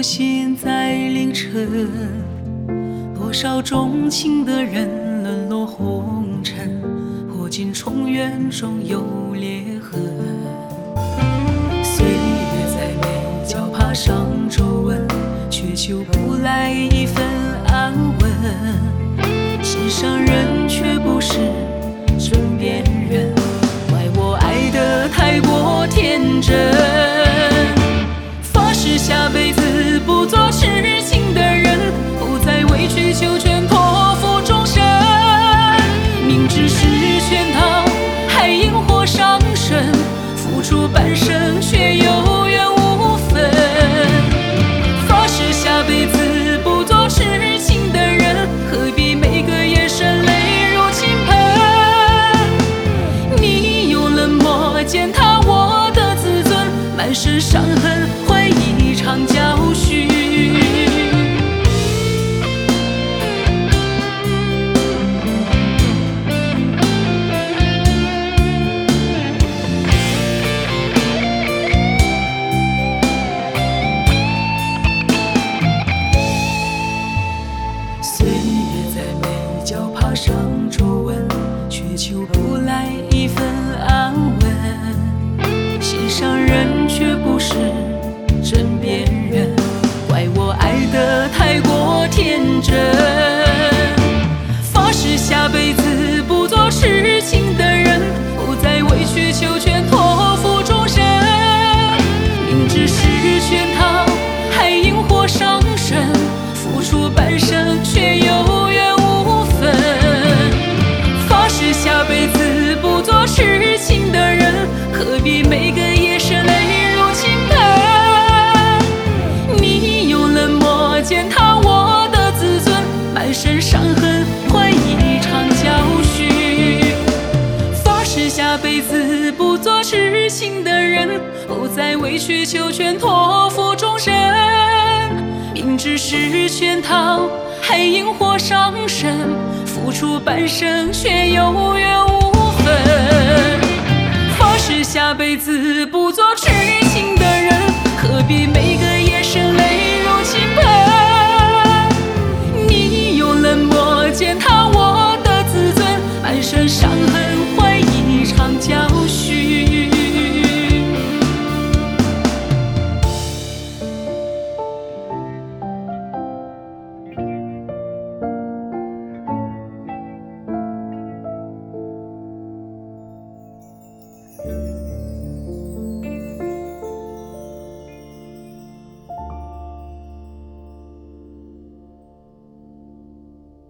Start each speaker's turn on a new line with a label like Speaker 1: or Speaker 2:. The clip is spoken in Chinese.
Speaker 1: 现在凌晨，多少钟情的人沦落红尘，破镜重圆终有裂痕。岁月在眉角爬上皱纹，却求不来一份安稳。心上人却不是枕边人，怪我爱得太过天真。发誓下辈子不做痴情的人，不再委曲求全托付终身。明知是圈套，还引祸上身，付出半生却有缘无分。发誓下辈子不做痴情的人，何必每个夜深泪如倾盆。你用冷漠践踏我的自尊，满身伤痕换一场教训。岁月在眉角爬上皱纹，却求不来一份安稳。心上人却不是枕边人，怪我爱得太过天真。发誓下辈子不做痴情的人，不再委曲求全托付终身。明知是圈套，还引祸上身，付出半生却有缘无分。发誓下辈子不做痴情的人，何必每个夜深泪如倾盆。你用冷漠践踏我的自尊，满身伤痕换一场教训。发誓下辈子不做痴情的人，不再委曲求全托付终身。明知是圈套，还引祸上身，付出半生却有缘无分。发誓下辈子不做痴情的人，何必每个夜深泪如倾盆。你用冷漠践踏我的自尊，满身伤痕